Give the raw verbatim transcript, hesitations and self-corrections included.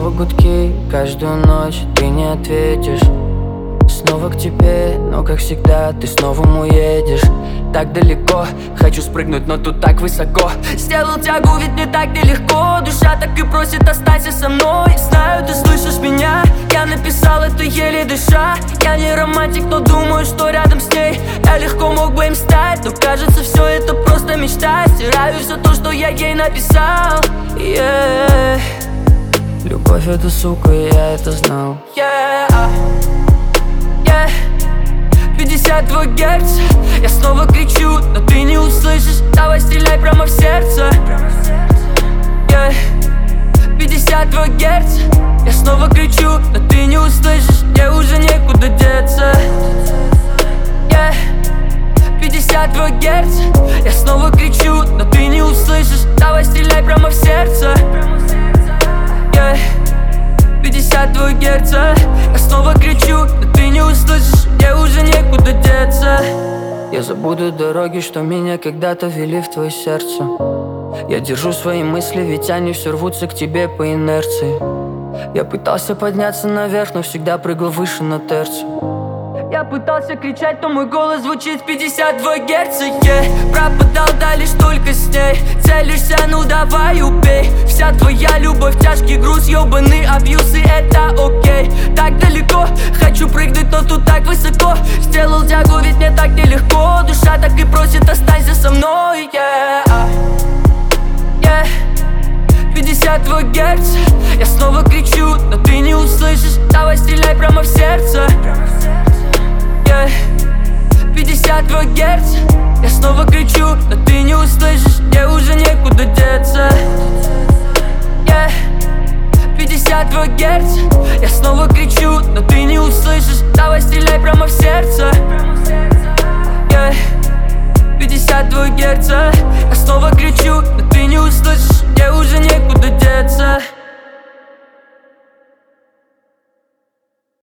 Снова гудки, каждую ночь ты не ответишь. Снова к тебе, но как всегда ты снова уедешь. Так далеко, хочу спрыгнуть, но тут так высоко. Сделал тягу, ведь мне так нелегко. Душа так и просит, останься со мной. Знаю, ты слышишь меня, я написал это еле дыша. Я не романтик, но думаю, что рядом с ней я легко мог бы им стать. Но кажется, все это просто мечта. Стираю все то, что я ей написал. yeah. Любовь это сука, и я это знал. yeah. Yeah. пятьдесят два герца. Я снова кричу, но ты не услышишь. Давай стреляй прямо в сердце. yeah. пятьдесят два герца. Я снова кричу, но ты не услышишь. Мне уже некуда деться. yeah. пятьдесят два герца. Я снова кричу, но ты не услышишь. Давай стреляй прямо в сердце. yeah. пятьдесят два герца. Я снова кричу, но ты не услышишь. Мне уже некуда деться. Я забуду дороги, что меня когда-то вели в твое сердце. Я держу свои мысли, ведь они все рвутся к тебе по инерции. Я пытался подняться наверх, но всегда прыгал выше на терцию. Я пытался кричать, но мой голос звучит в пятьдесят два герца. yeah. Пропадал, да лишь только с ней. Целишься, ну давай убей. Вся твоя любовь, тяжкий груз, ёбаный абьюз, и это окей. Так далеко, хочу прыгнуть, но тут так высоко. Сделал тягу, ведь мне так нелегко. Душа так и просит, останься со мной. yeah. Yeah. пятьдесят два герца. Я снова кричу, но ты не услышишь. Давай стреляй прямо в сердце. yeah. пятьдесят два герца. Я снова кричу, но ты не услышишь. Мне уже некуда деться. yeah. пятьдесят два герца. Я снова кричу, но ты не услышишь. Давай стреляй прямо в сердце. yeah. пятьдесят два герца. Я снова кричу, но ты не услышишь. Мне уже некуда деться.